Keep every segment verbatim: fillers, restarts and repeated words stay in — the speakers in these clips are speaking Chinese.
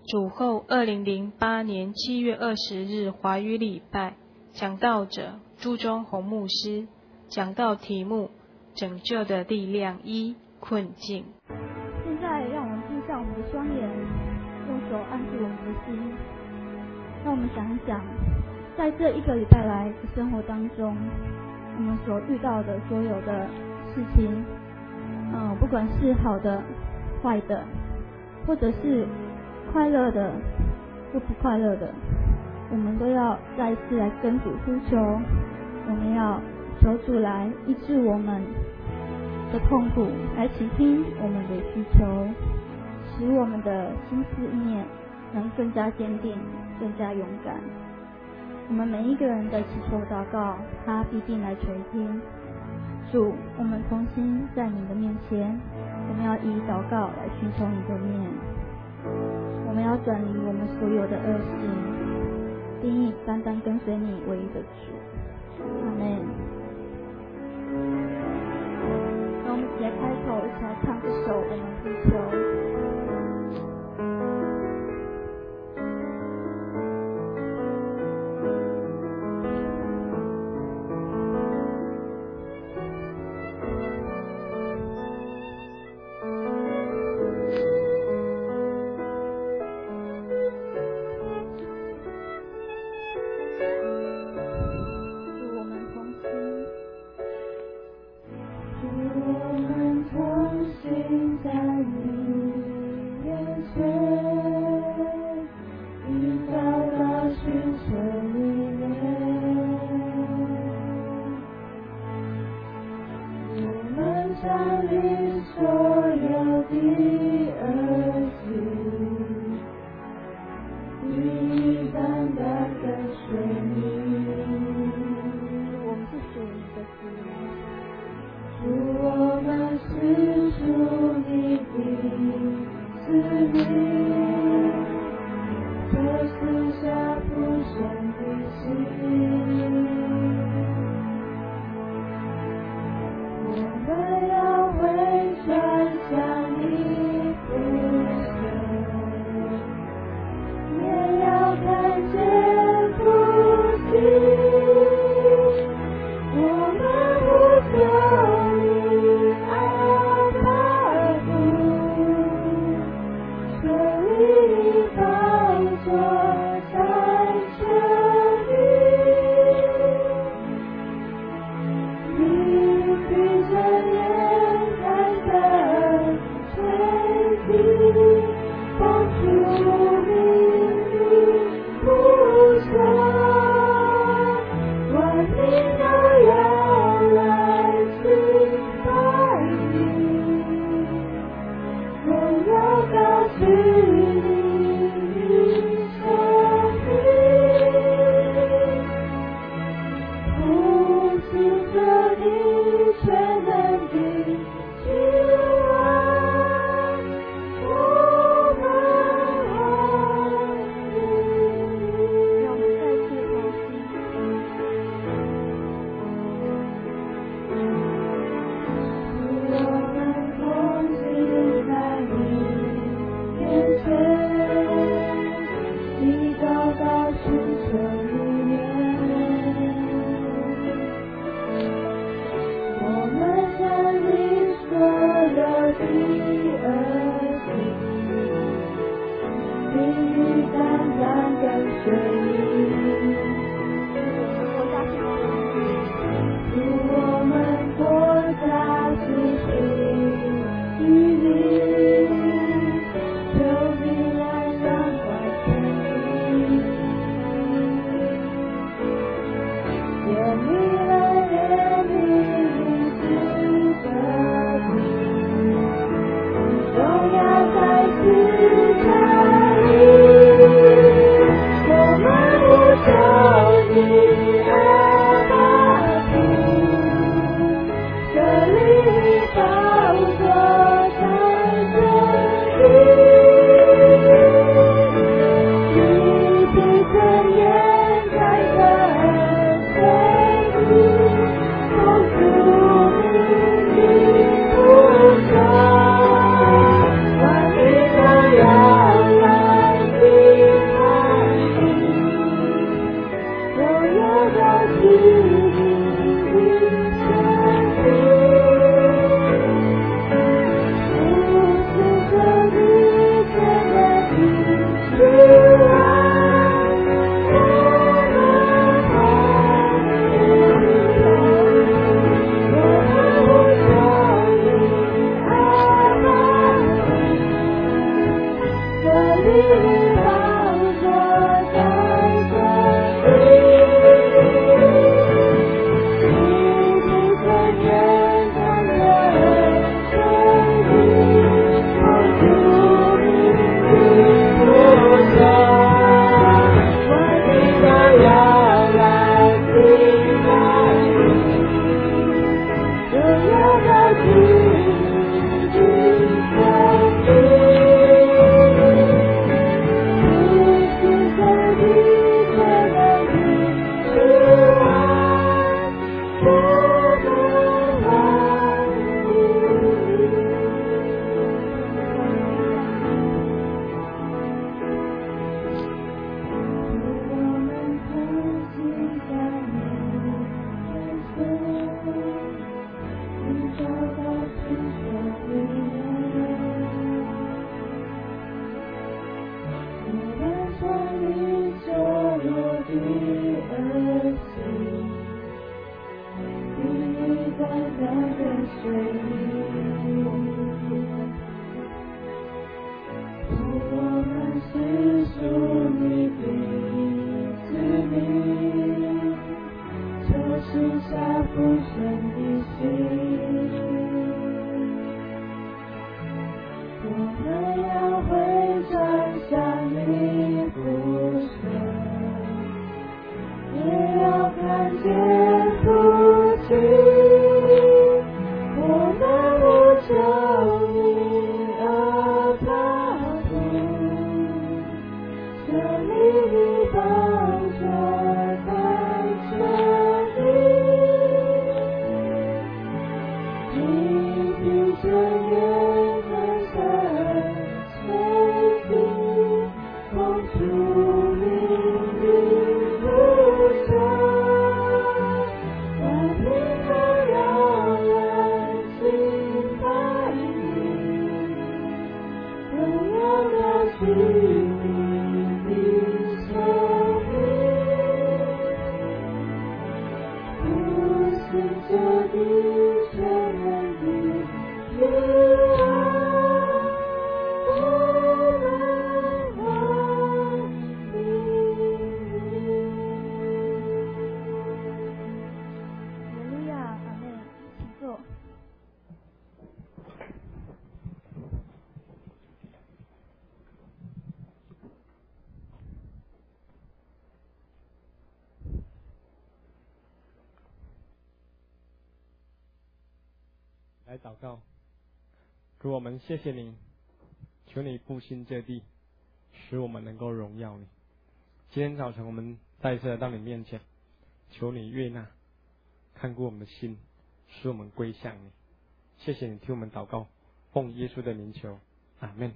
主后二零零八年七月二十日华语礼拜，讲道者朱中宏牧师，讲道题目拯救的力量一困境。 现在让我们闭上我们的双眼，用手按住我们的心，让我们想一想，在这一个礼拜来的生活当中，我们所遇到的所有的事情，嗯，不管是好的、坏的，或者是快乐的或不快乐的，我们都要再一次来跟主呼求，我们要求主来医治我们的痛苦，来倾听我们的需求，使我们的心思意念能更加坚定，更加勇敢。我们每一个人的祈求祷告，他必定来垂听。主，我们同心在你的面前，我们要以祷告来寻求你的面，我们要转离我们所有的恶行，定义单单跟随你唯一的主。阿们。让我们一起来开口，一起来唱这首我们呼求。 我们无家。 来祷告，主，我们谢谢你，求你复兴这地，使我们能够荣耀你。今天早晨我们再次来到你面前，求你悦纳，看顾我们的心，使我们归向你。谢谢你听我们祷告，奉耶稣的名求，阿们。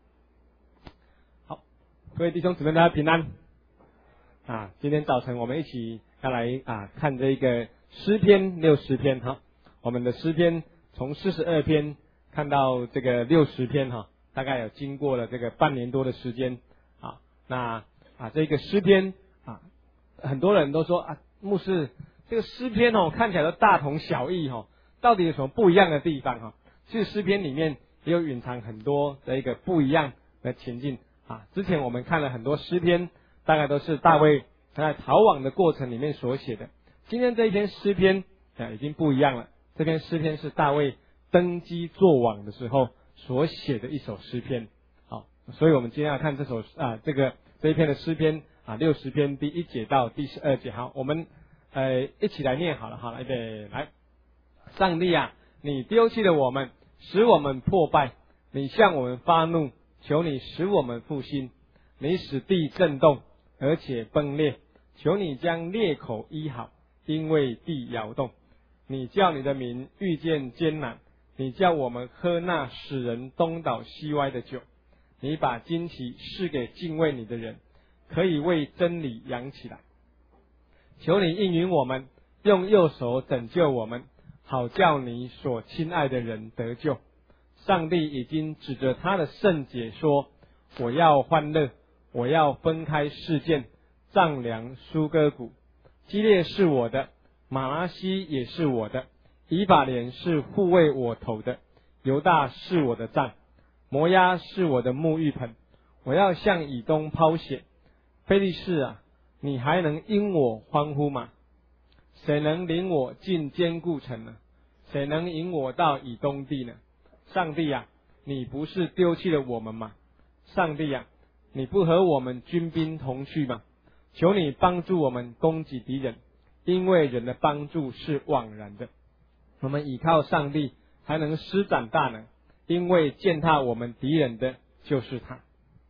好，各位弟兄姊妹，大家平安啊！今天早晨我们一起要来啊看这一个诗篇六十篇哈，我们的诗篇从四十二篇看到这个六十篇哈，大概有经过了这个半年多的时间啊。那啊这个诗篇啊，很多人都说啊，牧师这个诗篇哦看起来都大同小异哈，到底有什么不一样的地方哈？其实诗篇里面也有蕴藏很多的一个不一样的情境啊。之前我们看了很多诗篇，大概都是大卫在逃亡的过程里面所写的。今天这一篇诗篇啊已经不一样了。这篇诗篇是大卫登基作王的时候所写的一首诗篇，好，所以我们今天要看这首啊这个这一篇的诗篇啊六十篇第一节到第十二节，好，我们呃一起来念好了，好，预备来。上帝啊，你丢弃了我们，使我们破败，你向我们发怒，求你使我们复兴，你使地震动，而且崩裂，求你将裂口医好，因为地摇动。你叫你的民遇见艰难，你叫我们喝那使人东倒西歪的酒。你把旌旗赐给敬畏你的人，可以为真理扬起来。求你应允我们，用右手拯救我们，好叫你所亲爱的人得救。上帝已经指着他的圣洁说，我要欢乐，我要分开事件，丈量苏歌谷。基列是我的，马拉西也是我的，以法莲是护卫我头的，犹大是我的杖，摩押是我的沐浴盆， 我要向以东抛血。非利士啊，你还能因我欢呼吗？谁能领我进坚固城呢？谁能引我到以东地呢？上帝啊，你不是丢弃了我们吗？上帝啊，你不和我们军兵同去吗？求你帮助我们攻击敌人，因为人的帮助是枉然的。我们倚靠上帝，还能施展大能，因为践踏我们敌人的就是他。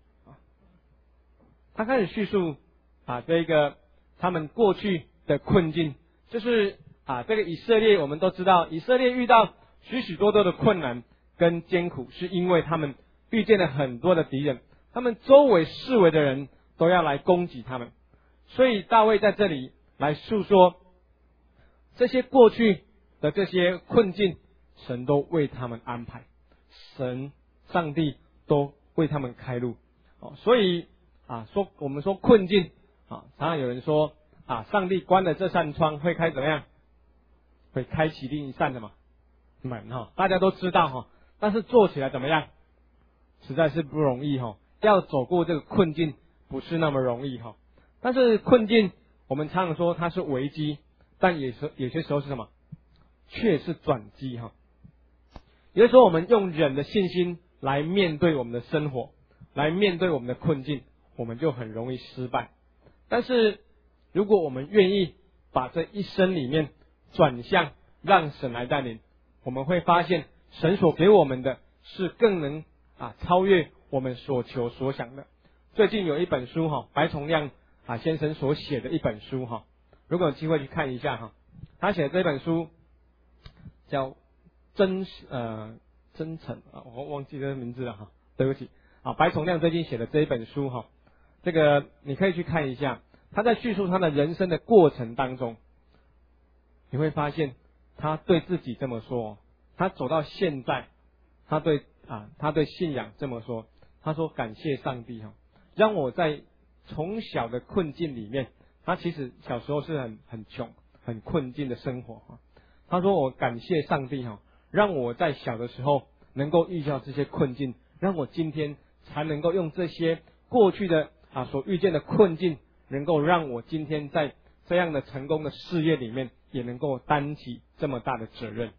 他开始叙述啊，这个他们过去的困境，就是啊，这个以色列我们都知道，以色列遇到许许多多的困难跟艰苦，是因为他们遇见了很多的敌人，他们周围四围的人都要来攻击他们。所以大卫在这里来述说这些过去的这些困境，神都为他们安排，神上帝都为他们开路。哦，所以啊，说我们说困境啊，常常有人说啊，上帝关了这扇窗，会开怎么样？会开启另一扇的嘛门哈，大家都知道哈，但是做起来怎么样？实在是不容易哈，要走过这个困境不是那么容易哈。但是困境，我们常常说它是危机，但也是有些时候是什么？却是转机哈。有的时候我们用人的信心来面对我们的生活，来面对我们的困境，我们就很容易失败。但是如果我们愿意把这一生里面转向让神来带领，我们会发现神所给我们的是更能啊超越我们所求所想的。最近有一本书哈，白崇亮啊先生所写的一本书哈，如果有机会去看一下哈，他写的这本书叫真呃真诚啊，我忘记这个名字了哈，对不起啊，白崇亮最近写的这一本书哈，这个你可以去看一下。他在叙述他的人生的过程当中，你会发现他对自己这么说，他走到现在，他对啊他对信仰这么说，他说感谢上帝哈，让我在从小的困境里面，他其实小时候是很很穷很困境的生活哈，他说我感谢上帝哈，让我在小的时候能够遇到这些困境，让我今天才能够用这些过去的啊所遇见的困境，能够让我今天在这样的成功的事业里面也能够担起这么大的责任。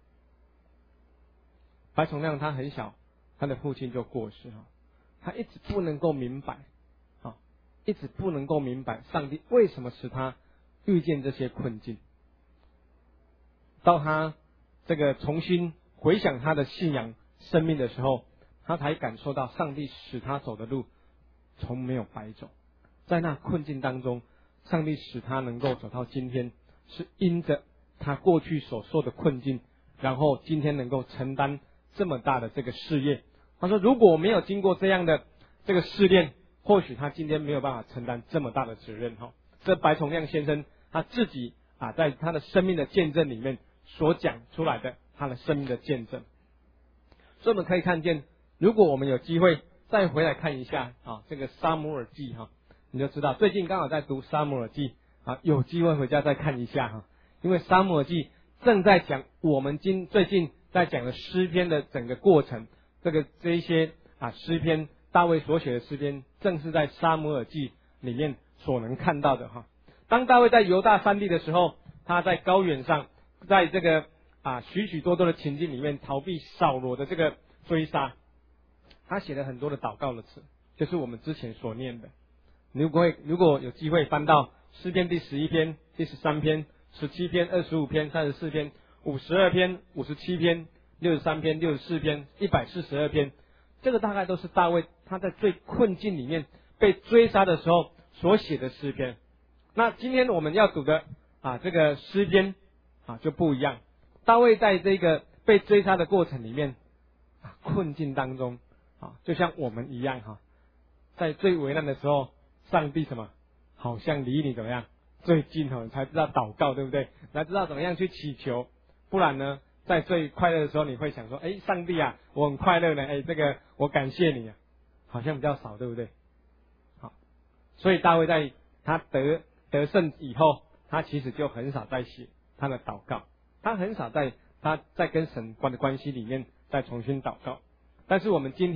白崇亮他很小，他的父亲就过世哈，他一直不能够明白啊，一直不能够明白上帝为什么使他遇见这些困境。到他这个重新回想他的信仰生命的时候，他才感受到上帝使他走的路从没有白走。在那困境当中，上帝使他能够走到今天，是因着他过去所受的困境，然后今天能够承担这么大的这个事业。他说如果我没有经过这样的这个试炼，或许他今天没有办法承担这么大的责任哈。这白崇亮先生他自己啊，在他的生命的见证里面所讲出来的他的生命的见证。所以我们可以看见，如果我们有机会再回来看一下啊，这个撒母耳记哈，你就知道最近刚好在读撒母耳记啊，有机会回家再看一下哈，因为撒母耳记正在讲我们今最近在讲的诗篇的整个过程，这个这一些啊诗篇，大卫所写的诗篇，正是在撒母耳记里面所能看到的哈。当大卫在犹大山地的时候，他在高原上，在这个啊许许多多的情境里面逃避扫罗的这个追杀，他写了很多的祷告的词，就是我们之前所念的。如果如果有机会翻到诗篇第十一篇、第十三篇、十七篇、二十五篇、三十四篇、五十二篇、五十七篇、六十三篇、六十四篇、一百四十二篇，这个大概都是大卫他在最困境里面被追杀的时候所写的诗篇。那今天我们要读的啊这个诗篇啊就不一样，大卫在这个被追杀的过程里面啊困境当中啊，就像我们一样哈，在最危难的时候，上帝什么好像离你怎么样最近哈，才知道祷告对不对？才知道怎么样去祈求，不然呢在最快乐的时候你会想说，哎，上帝啊我很快乐呢，哎这个我感谢你啊，好像比较少对不对？好，所以大卫在他得得胜以后，他其实就很少在写他的祷告，他很少在他在跟神关的关系里面再重新祷告。但是我们今天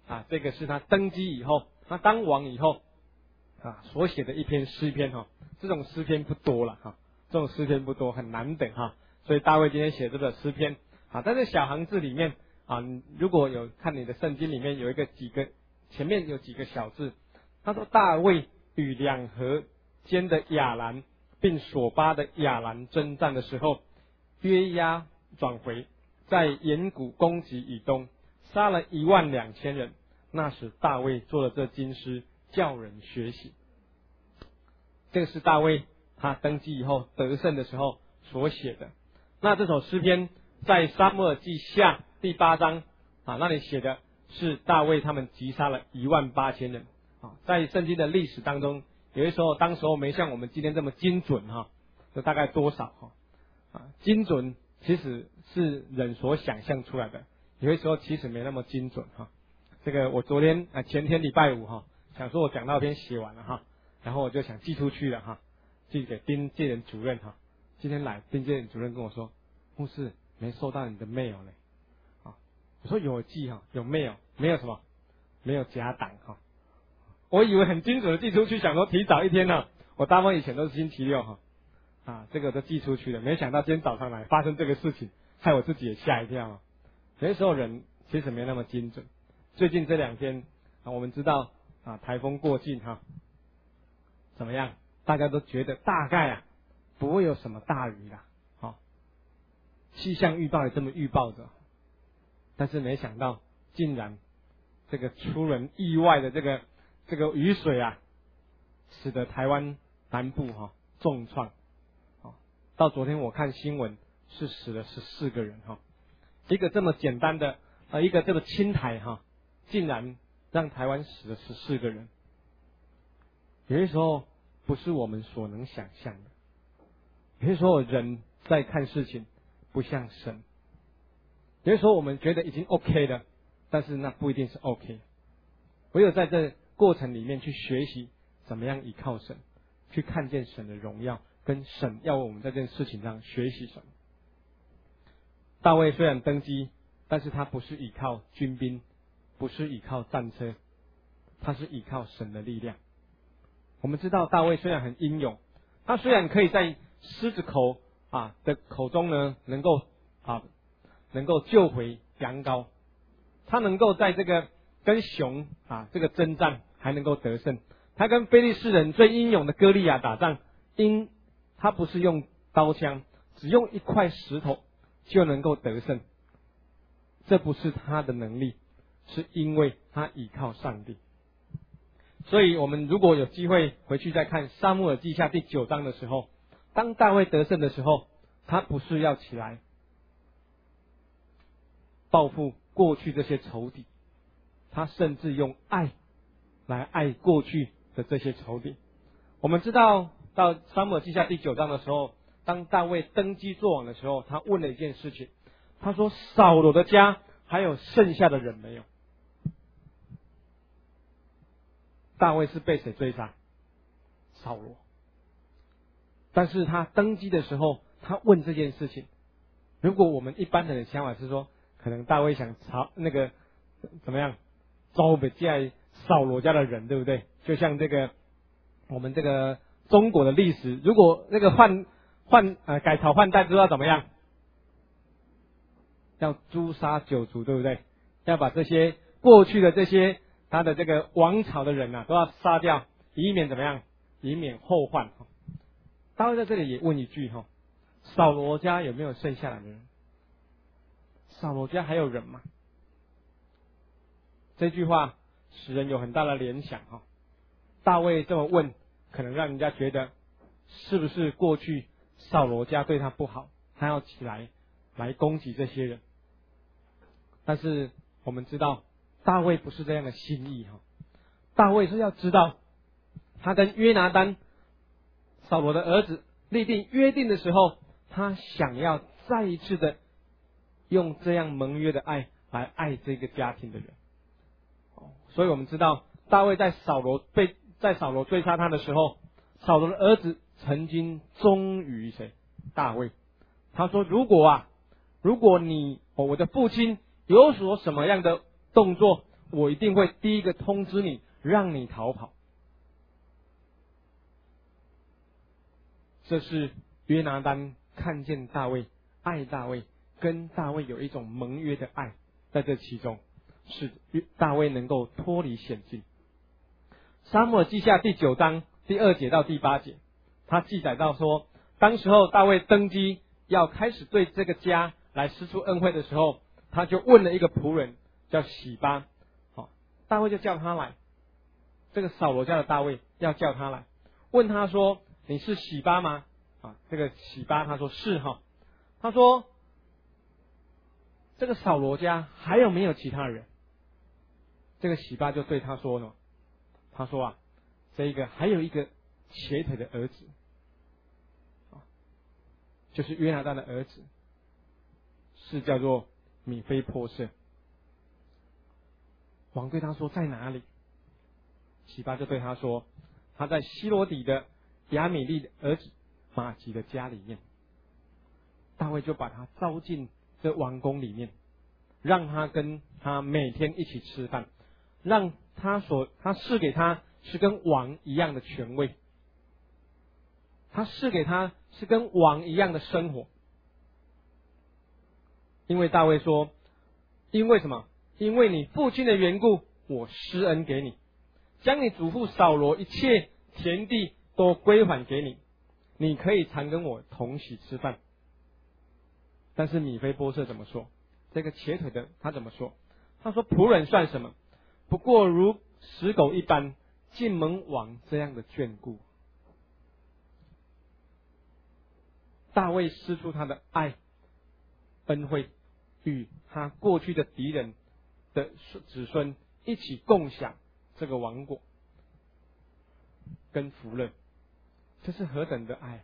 啊，这个是他登基以后，他当王以后啊所写的一篇诗篇哈。这种诗篇不多了哈，这种诗篇不多，很难得哈。所以大卫今天写这个诗篇啊，但是小行字里面啊，如果有看你的圣经里面有一个几个前面有几个小字，他说大卫与两河间的亚兰并索巴的亚兰征战的时候，约押转回，在岩谷攻击以东，杀了一万两千人。那时大卫做了这经诗，叫人学习。这个是大卫他登基以后得胜的时候所写的。那这首诗篇在撒母耳记下第八章啊，那里写的是大卫他们击杀了一万八千人啊。在圣经的历史当中，有的时候当时候没像我们今天这么精准哈，就大概多少哈啊？精准其实是人所想象出来的，有的时候其实没那么精准哈。这个我昨天啊前天礼拜五哈，想说我讲道篇写完了哈。然后我就想寄出去了哈，寄给丁介仁主任哈。今天来，丁介仁主任跟我说，牧师没收到你的 mail 嘞，啊，我说有寄哈，有 mail， 没有什么，没有夹档哈。我以为很精准的寄出去，想说提早一天呢，我大部分以前都是星期六哈，啊，这个都寄出去了，没想到今天早上来发生这个事情，害我自己也吓一跳啊。有的时候人其实没那么精准。最近这两天啊，我们知道啊，台风过境哈。怎么样？大家都觉得大概啊不会有什么大雨啦，好、哦，气象预报也这么预报着，但是没想到竟然这个出人意外的这个这个雨水啊，使得台湾南部哈、哦、重创，哦，到昨天我看新闻是死了十四个人哈、哦，一个这么简单的呃一个这个青台哈、哦，竟然让台湾死了十四个人。有些时候不是我们所能想象的，有些时候人在看事情不像神，有些时候我们觉得已经 OK 了，但是那不一定是 OK。唯有在这过程里面去学习怎么样依靠神，去看见神的荣耀，跟神要我们在这件事情上学习什么。大卫虽然登基，但是他不是依靠军兵，不是依靠战车，他是依靠神的力量。我们知道大卫虽然很英勇，他虽然可以在狮子口啊的口中呢，能够啊能够救回羊羔，他能够在这个跟熊啊这个征战还能够得胜。他跟非利士人最英勇的歌利亚打仗，因他不是用刀枪，只用一块石头就能够得胜。这不是他的能力，是因为他倚靠上帝。所以我们如果有机会回去再看撒母耳记下第九章的时候，当大卫得胜的时候，他不是要起来报复过去这些仇敌，他甚至用爱来爱过去的这些仇敌。我们知道到撒母耳记下第九章的时候，当大卫登基做王的时候，他问了一件事情，他说扫罗的家还有剩下的人没有？大卫是被谁追杀？扫罗。但是他登基的时候，他问这件事情。如果我们一般人的想法是说，可能大卫想朝那个怎么样招北在扫罗家的人，对不对？就像这个我们这个中国的历史，如果那个换换呃改朝换代之后要怎么样？要诛杀九族，对不对？要把这些过去的这些他的这个王朝的人啊，都要杀掉，以免怎么样？以免后患。大卫在这里也问一句哈：扫罗家有没有剩下来的人？扫罗家还有人吗？这句话使人有很大的联想哈。大卫这么问，可能让人家觉得是不是过去扫罗家对他不好，他要起来来攻击这些人？但是我们知道大卫不是这样的心意哈。大卫是要知道，他跟约拿单扫罗的儿子立定约定的时候，他想要再一次的用这样盟约的爱来爱这个家庭的人。所以我们知道大卫在扫罗被在扫罗追杀他的时候，扫罗的儿子曾经忠于谁？大卫。他说如果啊如果你我的父亲有所什么样的动作， 我一定会第一个通知你，让你逃跑。这是约拿单看见大卫，爱大卫，跟大卫有一种盟约的爱，在这其中使大卫能够脱离险境。撒母耳记下第九章第二节到第八节，他记载到说，当时候大卫登基要开始对这个家来施出恩惠的时候，他就问了一个仆人叫洗巴，好，大卫就叫他来，这个扫罗家的大卫要叫他来，问他说，你是洗巴吗？啊，这个洗巴他说是哈，他说这个扫罗家还有没有其他人？这个洗巴就对他说呢，他说啊，这一个还有一个瘸腿的儿子，就是约拿单的儿子，是叫做米非波设。王对他说在哪里？洗巴就对他说，他在希罗底的亚米利的儿子马吉的家里面。大卫就把他招进这王宫里面，让他跟他每天一起吃饭，让他所他赐给他是跟王一样的权位，他赐给他是跟王一样的生活。因为大卫说，因为什么？因为你父亲的缘故，我施恩给你，将你祖父扫罗一切田地都归还给你，你可以常跟我同席吃饭。但是米非波设怎么说？这个瘸腿的他怎么说？他说，仆人算什么？不过如死狗一般，进门王这样的眷顾。大卫施出他的爱恩惠，与他过去的敌人的子孙一起共享这个王国跟福乐，这是何等的爱！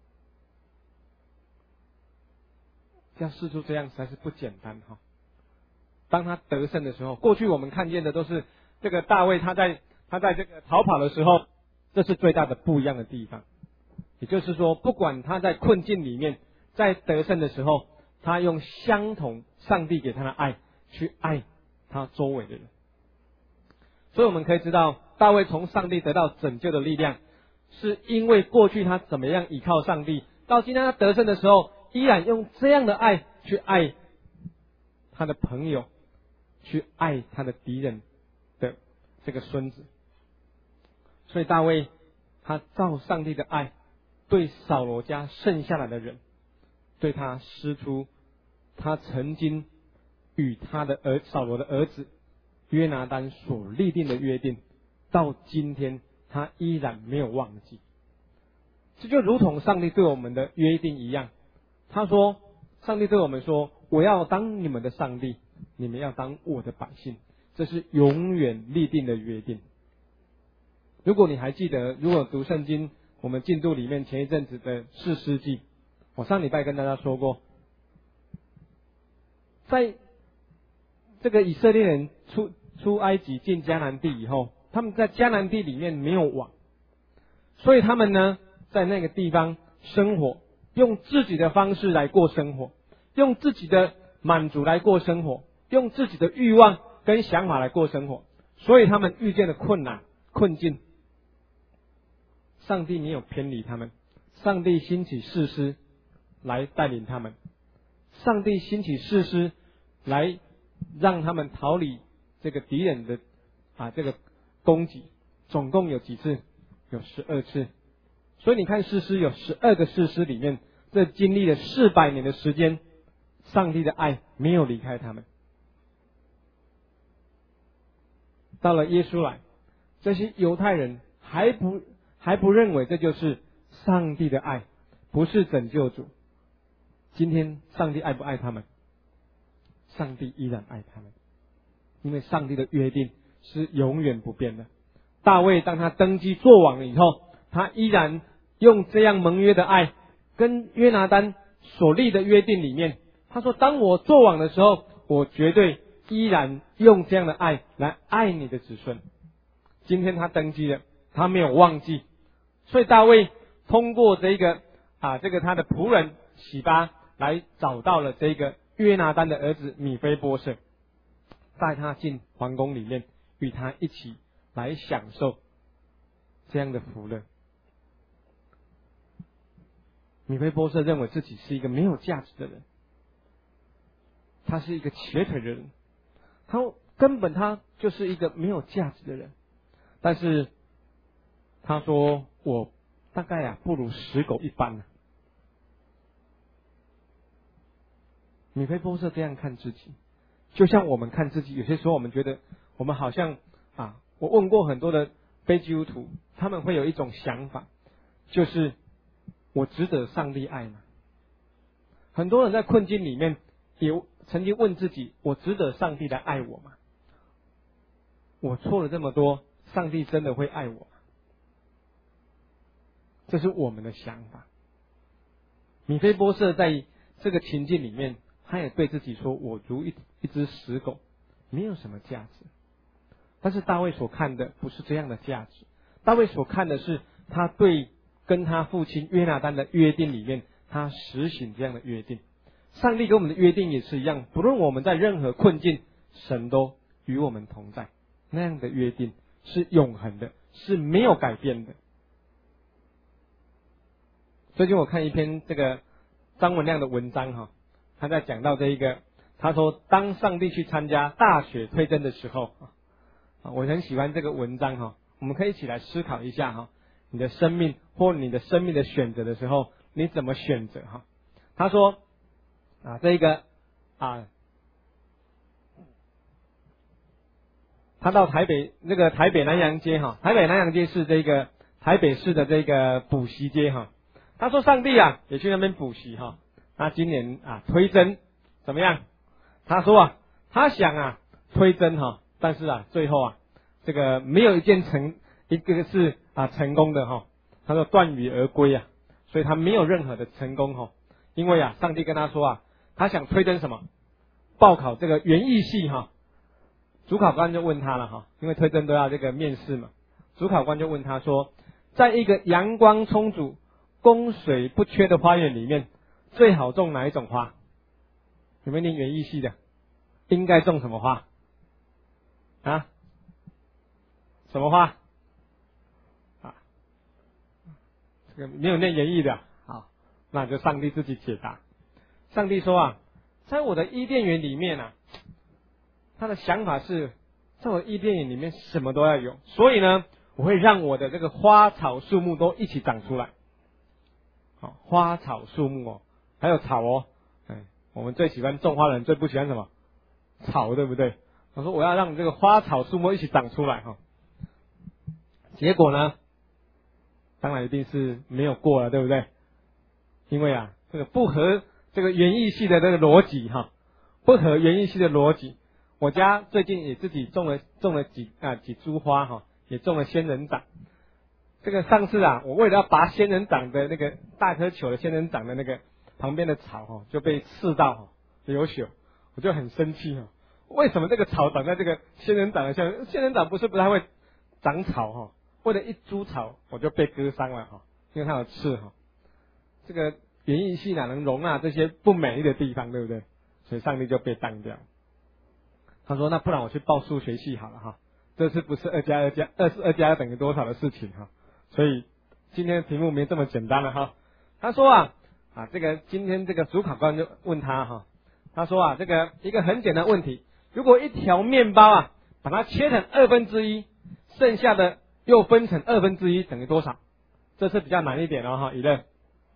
要施出这样实在是不简单哈。当他得胜的时候，过去我们看见的都是这个大卫他在他在这个逃跑的时候，这是最大的不一样的地方。也就是说，不管他在困境里面，在得胜的时候，他用相同上帝给他的爱去爱他周围的人。所以我们可以知道，大卫从上帝得到拯救的力量，是因为过去他怎么样依靠上帝，到今天他得胜的时候，依然用这样的爱去爱他的朋友，去爱他的敌人的这个孙子。所以大卫他照上帝的爱，对扫罗家剩下来的人，对他施出他曾经与他的儿扫罗的儿子约拿单所立定的约定，到今天他依然没有忘记。这就如同上帝对我们的约定一样，他说，上帝对我们说，我要当你们的上帝，你们要当我的百姓，这是永远立定的约定。如果你还记得，如果读圣经，我们进度里面前一阵子的士师记，我上礼拜跟大家说过，在这个以色列人出出埃及进迦南地以后，他们在迦南地里面没有王，所以他们呢在那个地方生活，用自己的方式来过生活，用自己的满足来过生活，用自己的欲望跟想法来过生活，所以他们遇见了困难困境。上帝没有偏离他们，上帝兴起士师来带领他们，上帝兴起士师来让他们逃离这个敌人的啊这个攻击。总共有几次？有十二次。所以你看士师有十二个士师里面，这经历了四百年的时间，上帝的爱没有离开他们。到了耶稣来，这些犹太人还不还不认为这就是上帝的爱，不是拯救主。今天上帝爱不爱他们？上帝依然爱他们，因为上帝的约定是永远不变的。大卫当他登基做王了以后，他依然用这样盟约的爱，跟约拿单所立的约定里面，他说，当我做王的时候，我绝对依然用这样的爱来爱你的子孙。今天他登基了，他没有忘记，所以大卫通过这个啊这个他的仆人洗巴来找到了这个约拿单的儿子米非波设。 带他进皇宫里面，与他一起来享受这样的福乐。米非波设认为自己是一个没有价值的人，他是一个瘸腿的人，他根本他就是一个没有价值的人。但是他说我大概啊不如死狗一般啊。米非波设这样看自己，就像我们看自己，有些时候我们觉得我们好像啊，我问过很多的非基督徒，他们会有一种想法，就是我值得上帝爱吗？很多人在困境里面也曾经问自己，我值得上帝来爱我吗？我错了这么多，上帝真的会爱我吗？这是我们的想法。米非波设在这个情境里面，他也对自己说，我如一一只死狗，没有什么价值。但是大卫所看的不是这样的价值，大卫所看的是他对跟他父亲约拿单的约定里面，他实行这样的约定。上帝跟我们的约定也是一样，不论我们在任何困境，神都与我们同在。那样的约定是永恒的，是没有改变的。最近我看一篇这个张文亮的文章哈，他在讲到这一个，他说当上帝去参加大选推甄的时候啊，我很喜欢这个文章哈，我们可以一起来思考一下哈，你的生命或你的生命的选择的时候，你怎么选择哈？他说啊，这一个啊，他到台北那个台北南洋街哈，台北南洋街是这个台北市的这个补习街哈。他说上帝啊也去那边补习哈，那今年啊推甄怎么样？他说啊，他想啊推甄哈，但是啊最后啊这个没有一件成一个是啊成功的哈。他说断羽而归啊，所以他没有任何的成功哈。因为啊上帝跟他说啊，他想推甄什么？报考这个园艺系哈。主考官就问他了哈，因为推甄都要这个面试嘛。主考官就问他说，在一个阳光充足、供水不缺的花园里面，最好种哪一种花？有没有念园艺系的？应该种什么花？啊？什么花？啊？这个没有念园艺的，好，那就上帝自己解答。上帝说啊，在我的伊甸园里面啊，他的想法是，在我的伊甸园里面什么都要有，所以呢，我会让我的这个花草树木都一起长出来。好，花草树木哦，还有草哦，哎，我们最喜欢种花的人最不喜欢什么？草，对不对？我说我要让这个花草树木一起长出来哈。结果呢，当然一定是没有过了，对不对？因为啊，这个不合这个园艺系的这个逻辑哈，不合园艺系的逻辑。我家最近也自己种了种了几啊几株花哈，也种了仙人掌。这个上次啊，我为了要拔仙人掌的那个大颗球的仙人掌的那个旁边的草哈，就被刺到哈流血，我就很生气哈。为什么这个草长在这个仙人掌的下面？仙人掌不是不太会长草哈，为了一株草我就被割伤了哈，因为它有刺哈。这个园艺系哪能容纳这些不美丽的地方，对不对？所以上帝就被当掉。他说那不然我去报数学系好了哈，这次不是二加二加二是二加二等于多少的事情哈。所以今天的题目没这么简单了哈。他说啊啊这个今天这个主考官就问他哈，他说啊这个一个很简单的问题，如果一条面包啊把它切成二分之一，剩下的又分成二分之一等于多少？这次比较难一点哦哈，以乐，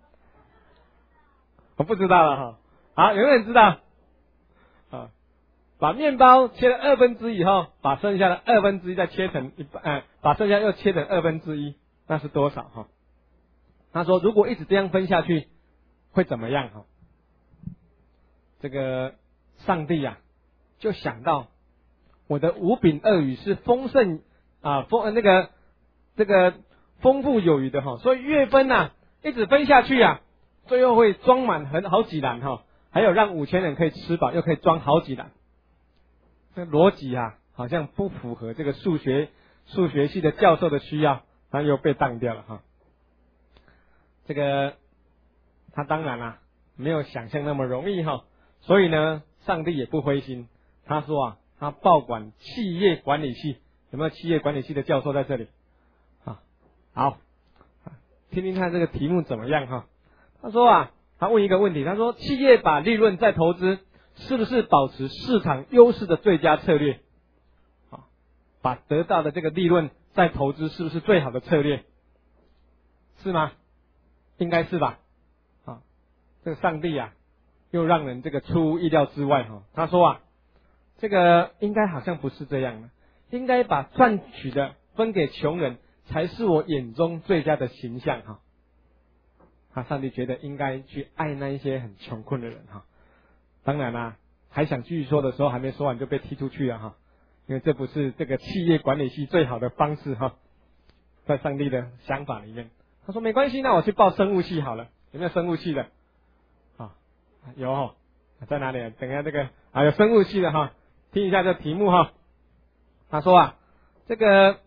我不知道了哈。好，有没有人知道？啊，把面包切了二分之一以后，把剩下的二分之一再切成一半，呃，把剩下又切成二分之一，那是多少哈？他说如果一直这样分下去，会怎么样哈？这个上帝啊，就想到我的五饼二鱼是丰盛啊丰那个这个丰富有余的哈，所以越分啊，一直分下去啊，最后会装满很好几篮哈，还有让五千人可以吃饱，又可以装好几篮。这逻辑啊，好像不符合这个数学数学系的教授的需要，然后又被当掉了哈。这个他当然啊没有想象那么容易哈，所以呢，上帝也不灰心。他说啊， 他报管企业管理系，有没有企业管理系的教授在这里？啊，好，听听看这个题目怎么样哈？他说啊，他问一个问题，他说企业把利润再投资，是不是保持市场优势的最佳策略？啊，把得到的这个利润再投资，是不是最好的策略？是吗？应该是吧？啊，这个上帝啊，又让人这个出乎意料之外哈。他说啊，这个应该好像不是这样的，应该把赚取的分给穷人，才是我眼中最佳的形象哈。啊，上帝觉得应该去爱那一些很穷困的人哈。当然啦、啊，还想继续说的时候，还没说完就被踢出去了哈，因为这不是这个企业管理系最好的方式哈，在上帝的想法里面。他说没关系，那我去报生物系好了。有没有生物系的？啊，有哦，在哪里？等一下这个啊，有生物系的哈，听一下这题目哈。他说啊，这个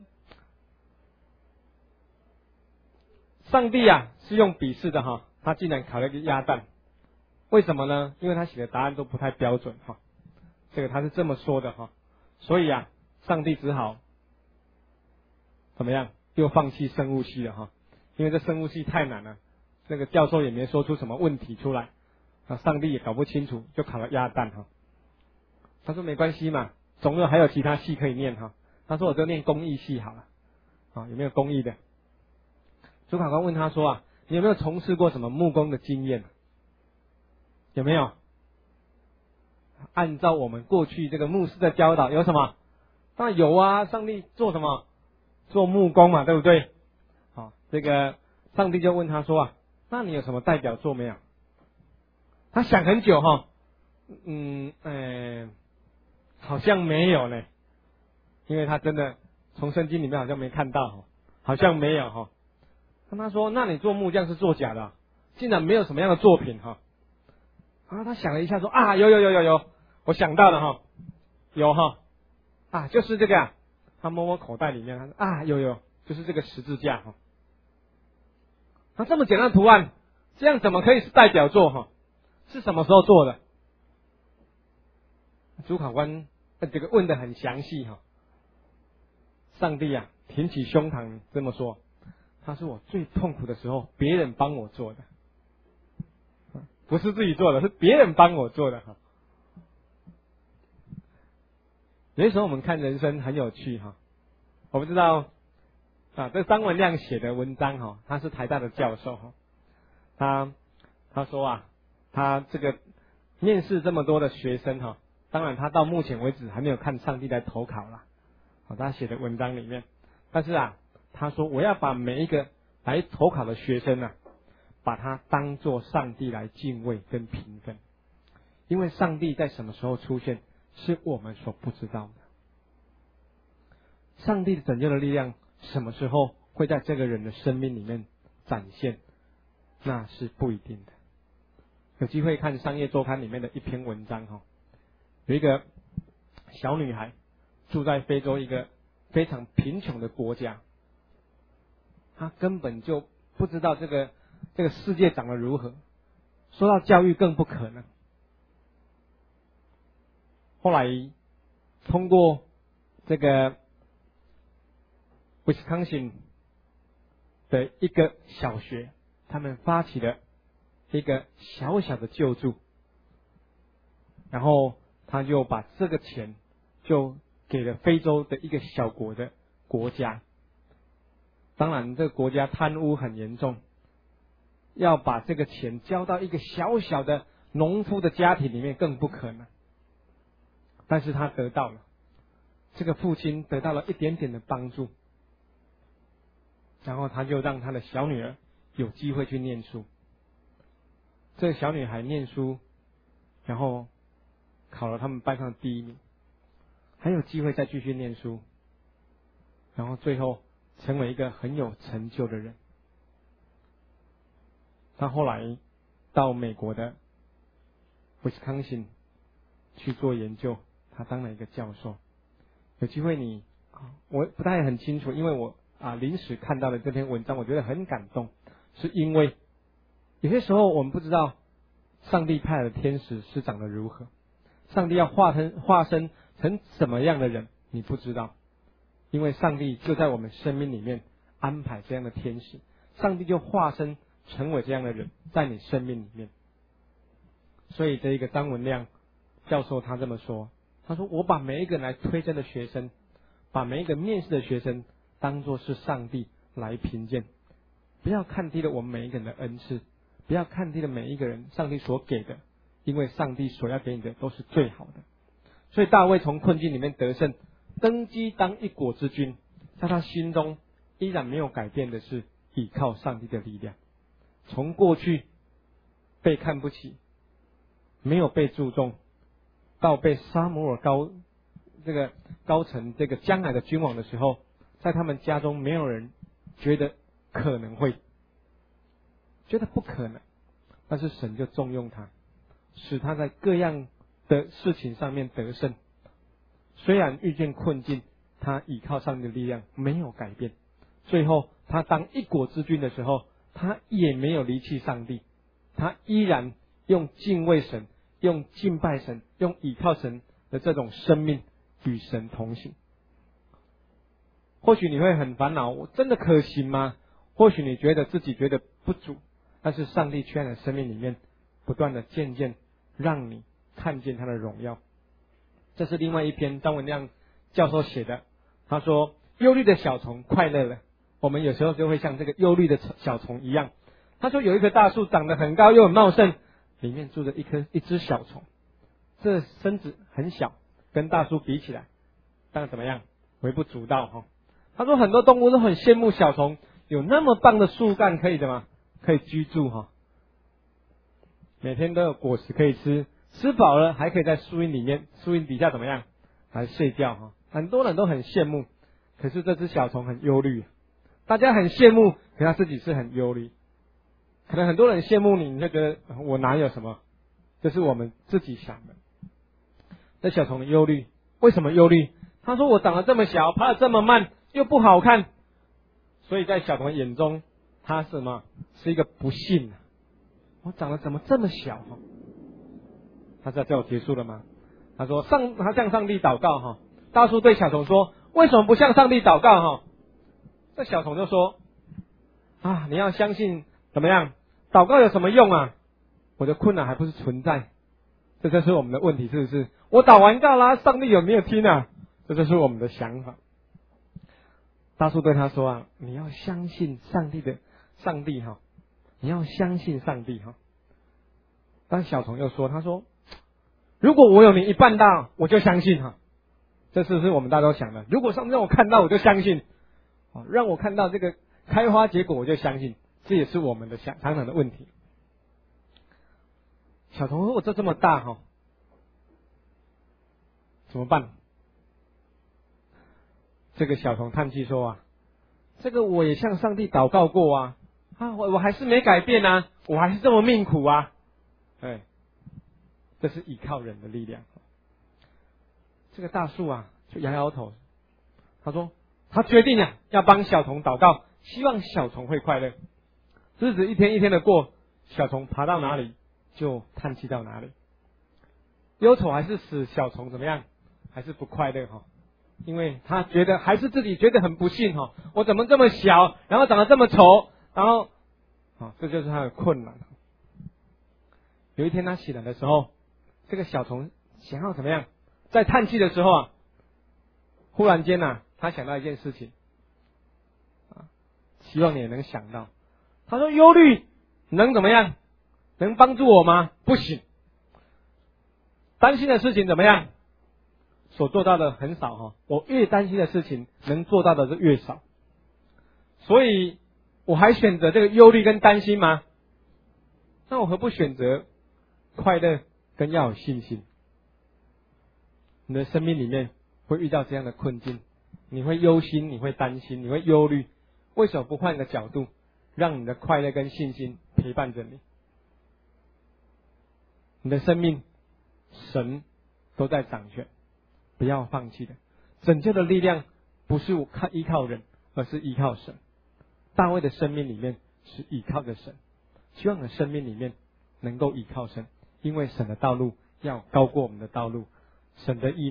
上帝啊是用笔试的哈，他竟然考了一个鸭蛋，为什么呢？因为他写的答案都不太标准哈，这个他是这么说的哈，所以啊，上帝只好怎么样，又放弃生物系了哈。因为这生物系太难了，那个教授也没说出什么问题出来，啊，上帝也搞不清楚，就考了鸭蛋哈。他说没关系嘛，总有还有其他系可以念哈。他说我就念公益系好了，啊，有没有公益的？主考官问他说啊，你有没有从事过什么木工的经验？有没有？按照我们过去这个牧师的教导，有什么？当然有啊，上帝做什么？做木工嘛，对不对？好，这个上帝就问他说啊，那你有什么代表作没有？他想很久哈，嗯，呃，好像没有呢，因为他真的从圣经里面好像没看到，好像没有哈。跟他说，那你做木匠是作假的，竟然没有什么样的作品哈。啊，他想了一下说啊，有有有有有，我想到了哈，有哈，啊，就是这个啊。他摸摸口袋里面，他说啊，有有，就是这个十字架哈。那这么简单的图案，这样怎么可以是代表作哈？是什么时候做的？主考官这个问得很详细哈。上帝啊，挺起胸膛这么说，他是我最痛苦的时候，别人帮我做的，不是自己做的，是别人帮我做的哈。有些时候我们看人生很有趣哈，我不知道啊，这张文亮写的文章哈，他是台大的教授哈，他他说啊，他这个面试这么多的学生哈，当然他到目前为止还没有看上帝来投考啦，好，他写的文章里面，但是啊，他说我要把每一个来投考的学生啊，把他当作上帝来敬畏跟评分，因为上帝在什么时候出现，是我们所不知道的。上帝的拯救的力量什么时候会在这个人的生命里面展现，那是不一定的。有机会看商业周刊里面的一篇文章哈，有一个小女孩住在非洲一个非常贫穷的国家，她根本就不知道这个这个世界长得如何，说到教育更不可能。后来通过这个威斯康星的一个小学，他们发起了一个小小的救助，然后他就把这个钱就给了非洲的一个小国的国家。当然这个国家贪污很严重，要把这个钱交到一个小小的农夫的家庭里面更不可能，但是他得到了，这个父亲得到了一点点的帮助，然后他就让他的小女儿有机会去念书。这个小女孩念书，然后考了他们班上第一名，还有机会再继续念书，然后最后成为一个很有成就的人。他后来到美国的威斯康星去做研究，他当了一个教授。有机会你，我不太很清楚，因为我啊临时看到的这篇文章，我觉得很感动，是因为有些时候我们不知道上帝派来的天使是长得如何，上帝要化身化身成什么样的人，你不知道，因为上帝就在我们生命里面安排这样的天使，上帝就化身成为这样的人，在你生命里面。所以这一个张文亮教授他这么说，他说我把每一个来推甄的学生，把每一个面试的学生当作是上帝来评鉴，不要看低了我们每一个人的恩赐，不要看低了每一个人上帝所给的，因为上帝所要给你的都是最好的。所以大卫从困境里面得胜，登基当一国之君，在他心中依然没有改变的是倚靠上帝的力量。从过去被看不起，没有被注重，到被撒母耳高这个高层这个将来的君王的时候，在他们家中没有人觉得可能会，觉得不可能，但是神就重用他，使他在各样的事情上面得胜。虽然遇见困境，他倚靠上帝的力量没有改变。最后他当一国之君的时候，他也没有离弃上帝，他依然用敬畏神，用敬拜神，用倚靠神的这种生命与神同行。或许你会很烦恼，我真的可行吗？或许你觉得自己觉得不足，但是上帝却在生命里面不断的渐渐让你看见他的荣耀。这是另外一篇张文亮教授写的，他说忧虑的小虫快乐了。我们有时候就会像这个忧虑的小虫一样。他说有一棵大树长得很高又很茂盛，里面住着一颗一只小虫，这身子很小，跟大树比起来，但怎么样？微不足道哈。他说很多动物都很羡慕小虫，有那么棒的树干可以的吗？可以居住哈，每天都有果实可以吃，吃饱了还可以在树荫里面，树荫底下怎么样？来睡觉哈。很多人都很羡慕，可是这只小虫很忧虑。大家很羡慕，可他自己是很忧虑。可能很多人羡慕你，你就觉得我哪有什么？这是我们自己想的。这小虫的忧虑，为什么忧虑？他说我长得这么小，爬得这么慢，又不好看，所以在小虫眼中，他是什么？是一个不幸啊！我长得怎么这么小哈？他知道最后结束了吗？他说上，他向上帝祷告哈。大树对小虫说：“为什么不向上帝祷告哈？”这小虫就说：“啊，你要相信怎么样？祷告有什么用啊？我的困难还不是存在。”这就是我们的问题，是不是？我祷完告啦，上帝有没有听啊？这就是我们的想法。大树对他说啊：“你要相信上帝的上帝哈，你要相信上帝哈。”但小虫又说：“他说，如果我有你一半大，我就相信哈。”这是不是我们大家都想的？如果上帝让我看到，我就相信。哦，让我看到这个开花结果，我就相信。这也是我们的想常常的问题。小虫说：“我这这么大哈，怎么办？”这个小虫叹气说：“啊，这个我也向上帝祷告过啊，啊，我我还是没改变啊，我还是这么命苦啊。”哎，这是依靠人的力量。这个大树啊，就摇摇头，他说：“他决定啊，要帮小虫祷告，希望小虫会快乐。”日子一天一天的过，小虫爬到哪里就叹气到哪里。忧愁还是使小虫怎么样？还是不快乐哈？因为他觉得还是自己觉得很不幸哈，我怎么这么小，然后长得这么丑，然后啊，这就是他的困难。有一天他起来的时候，这个小虫想要怎么样？在叹气的时候啊，忽然间啊，他想到一件事情啊，希望你也能想到。他说：“忧虑能怎么样？能帮助我吗？不行。担心的事情怎么样？所做到的很少哈。我越担心的事情，能做到的就越少。所以我还选择这个忧虑跟担心吗？那我何不选择快乐跟要有信心？”你的生命里面会遇到这样的困境，你会忧心，你会担心，你会忧虑，为什么不换个角度，让你的快乐跟信心陪伴着你？你的生命，神都在掌权，不要放弃的。拯救的力量不是我靠依靠人，而是依靠神。大卫的生命里面是依靠着神，希望你的生命里面能够依靠神，因为神的道路要高过我们的道路，神的意念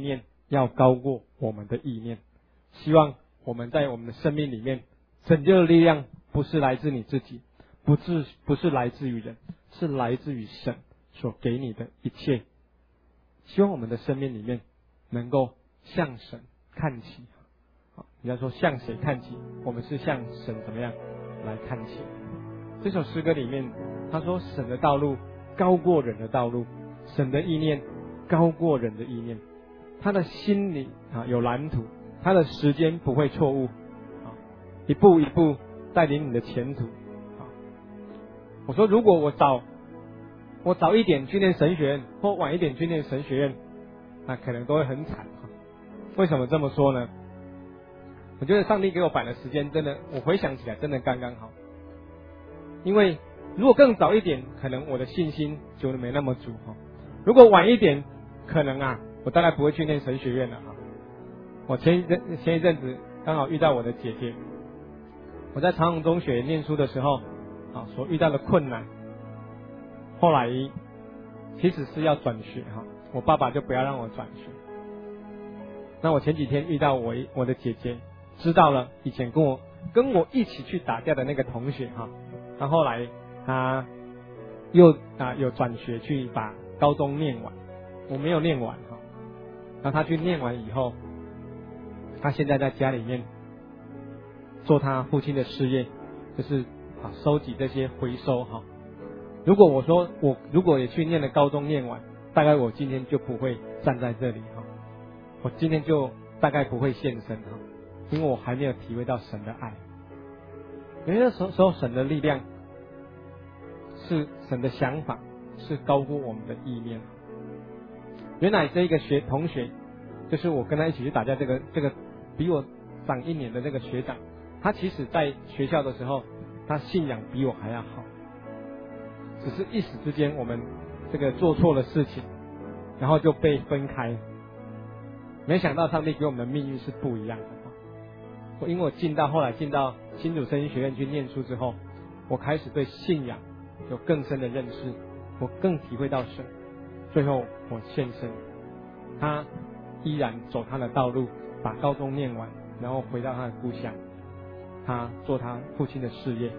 要高过我们的意念。希望我们在我们的生命里面，拯救的力量不是来自你自己，不是不是来自于人，是来自于神所给你的一切。希望我们的生命里面能够向神看齐。你要说向谁看齐？我们是向神怎么样来看齐？这首诗歌里面他说，神的道路高过人的道路，神的意念高过人的意念，他的心里啊有蓝图，他的时间不会错误啊，一步一步带领你的前途啊。我说，如果我早我早一点去念神学院，或晚一点去念神学院，那可能都会很惨啊。为什么这么说呢？我觉得上帝给我摆的时间真的，我回想起来真的刚刚好。因为如果更早一点，可能我的信心就没那么足哈。如果晚一点，可能啊，我大概不会去念神学院了哈。我前一阵前一阵子刚好遇到我的姐姐，我在长荣中学念书的时候啊，所遇到的困难，后来其实是要转学哈，我爸爸就不要让我转学。那我前几天遇到我我的姐姐，知道了以前跟我跟我一起去打架的那个同学哈，他后来他又啊有转学去把高中念完，我没有念完哈。然后他去念完以后，他现在在家里面做他父亲的事业，就是啊收集这些回收哈。如果我说我如果也去念了高中念完，大概我今天就不会站在这里哈，我今天就大概不会现身哈。因为我还没有体会到神的爱，有些时候神的力量是神的想法是高过我们的意念。原来这一个学同学，就是我跟他一起去打架这个这个比我长一年的这个学长，他其实在学校的时候，他信仰比我还要好，只是一时之间我们这个做错了事情，然后就被分开。没想到上帝给我们的命运是不一样的。因为我进到后来进到新竹神学院去念书之后，我开始对信仰有更深的认识，我更体会到神。最后我献身，他依然走他的道路，把高中念完，然后回到他的故乡，他做他父亲的事业。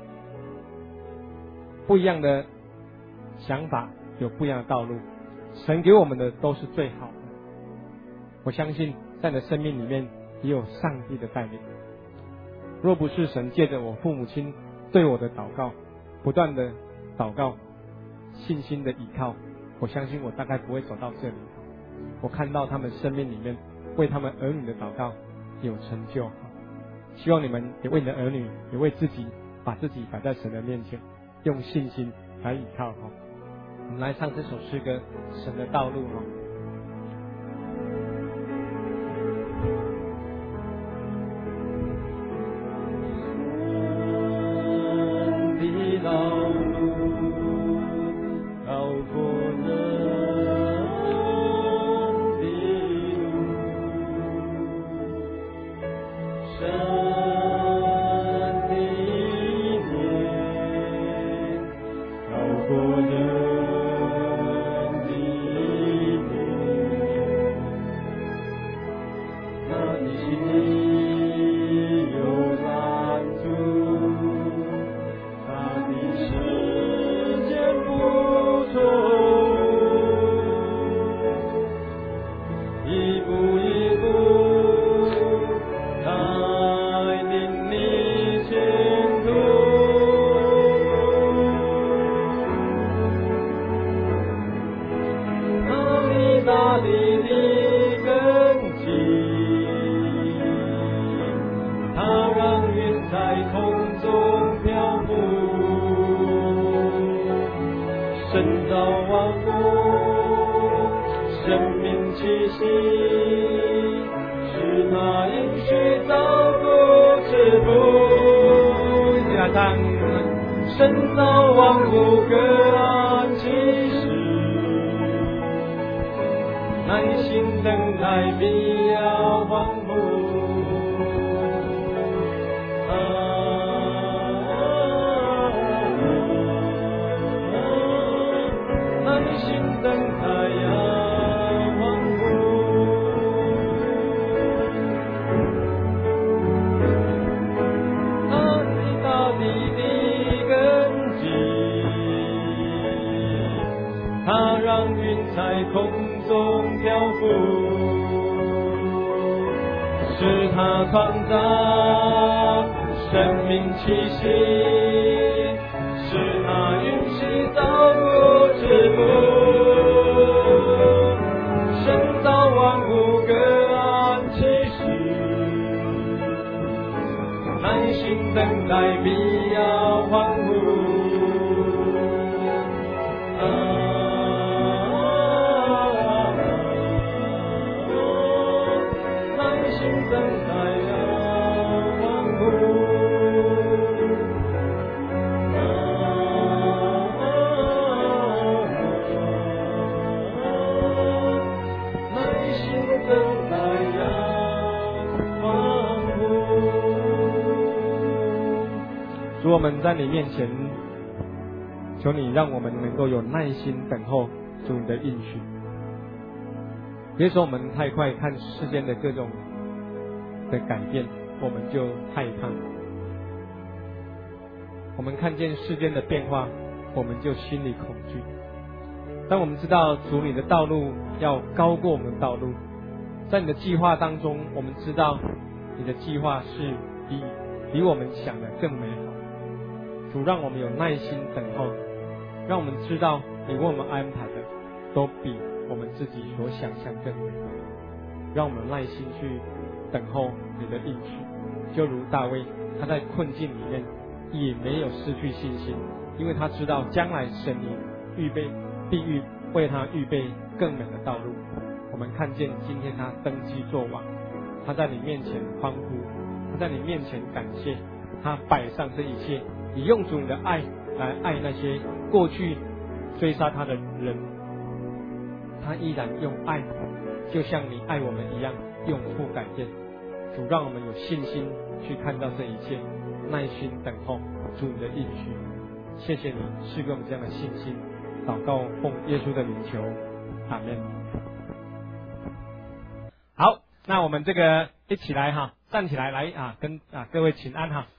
不一样的想法，有不一样的道路，神给我们的都是最好的。我相信在你的生命里面也有上帝的带领。若不是神借着我父母亲对我的祷告，不断的祷告，信心的依靠，我相信我大概不会走到这里。我看到他们生命里面为他们儿女的祷告有成就。希望你们也为你的儿女，也为自己，把自己摆在神的面前，用信心来依靠。我们来唱这首诗歌《神的道路》。 让云在空中漂浮，是他创造生命气息，是他允许造物之母，神造万物各按其时，耐心等待必要欢呼。主，我们在你面前，求你让我们能够有耐心等候主你的应许。别说我们太快看世间的各种的改变，我们就害怕；我们看见世间的变化，我们就心里恐惧。但我们知道主你的道路要高过我们的道路，在你的计划当中，我们知道你的计划是比比我们想的更美好。主，让我们有耐心等候，让我们知道你为我们安排的都比我们自己所想象更美，让我们耐心去等候你的应许。就如大卫，他在困境里面也没有失去信心，因为他知道将来神你预备必预为他预备更美的道路。我们看见今天他登基作王，他在你面前欢呼，他在你面前感谢，他摆上这一切，你用主你的爱来爱那些过去追杀他的人，他依然用爱，就像你爱我们一样，永不改变。主，让我们有信心去看到这一切，耐心等候主你的应许。谢谢你赐给我们这样的信心，祷告奉耶稣的名求，阿们。好，那我们这个一起来哈，站起来来啊，跟啊各位请安哈。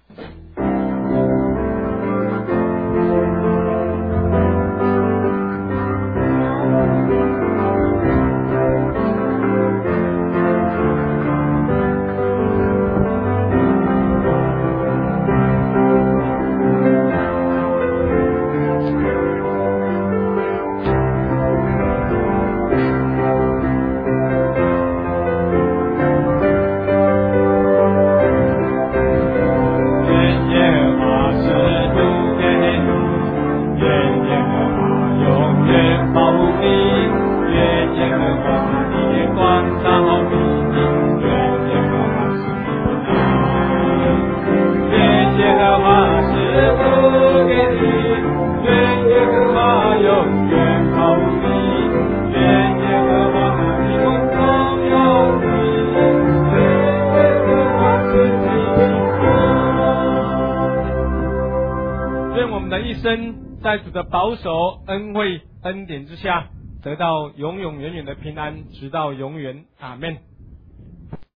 在主的保守、恩惠、恩典之下，得到永永远远的平安，直到永远。阿们。